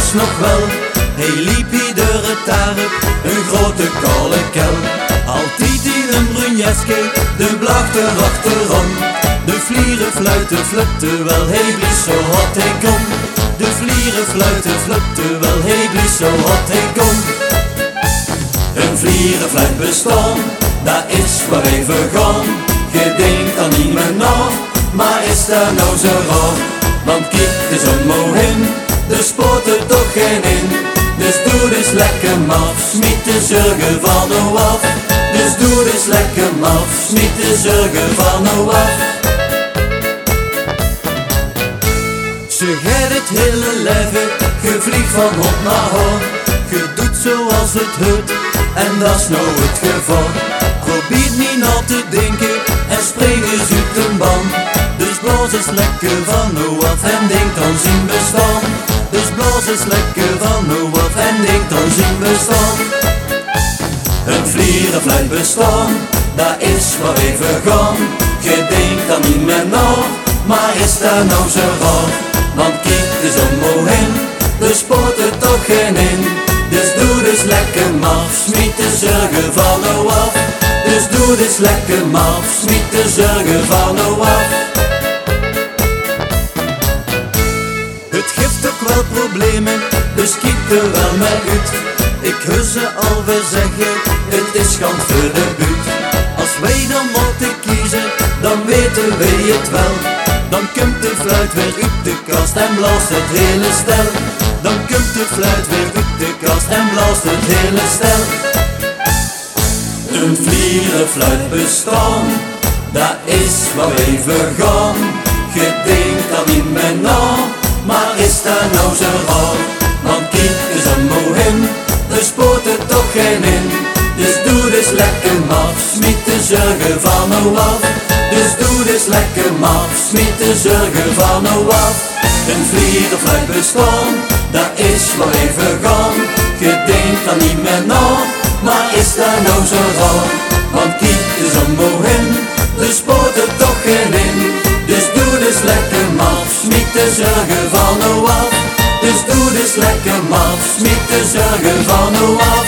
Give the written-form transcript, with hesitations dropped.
was nog wel. Hij liep iedere dag een grote koude kel. Altijd in een brunjeske, de blachter achterom. De vlieren fluiten flupte wel, hij blies zo hard hij kon. De vlieren fluiten flupte wel, hij blies zo hard hij kon. Een vlierenfluit bestaan, dat is waar wij vergaan. Je denkt dan niet meer na, maar is dat nou zo raar? Want kijk eens omhoog in, er spoort er toch geen in. Dus doe dus lekker maf, smiet de zorgen van nou af. Dus doe dus lekker maf, smiet de zorgen van nou af. Ze gaat het hele leven, je vliegt van hop naar hoor. Je doet zoals het hoort, en dat is nou het geval. Probeer niet na te denken, en spring eens uit de baan. Dus blaas eens lekker van nou af, en denk aan zijn bestaan. Dus blaas eens lekker van nou af, en denk aan zijn bestaan. Een vlierenfluit bestaan, dat is waar wij vergaan. Je denkt dan niet meer na, maar is dat nou zo raar? Want kijk eens omhoog in, er spoort er toch geen in. Dus doe dus lekker maf, smiet de zorgen van nou af. Dus doe dus lekker maf, smiet de zorgen van nou af. Het geeft ook wel problemen, dus kijk er wel mee uit. Ik hoor ze alweer zeggen, het is schand voor de buurt. Als wij dan moeten kiezen, dan weten wij het wel. Dan komt de fluit weer uit de kast en blaast het hele stel. Dan komt de fluit weer uit de kast en blaast het hele stel. Een vlierenfluit bestaan, dat is waar wij vergaan. Je denkt dan niet meer na, maar is dat nou zo raar? Want kijk eens omhoog in, er spoort er toch geen in. Dus doe dus lekker maf, smiet de zorgen van nou af. Dus doe dus lekker maf, smiet de zorgen van nou af. Een vlierenfluit bestaan, dat is waar wij vergaan. Je denkt dan niet meer na, maar is dat nou zo raar? Want kijk eens omhoog in, er spoort er toch geen in. Dus doe dus lekker maf, smiet de zorgen van nou af. Dus doe dus lekker maf, smiet de zorgen van nou af.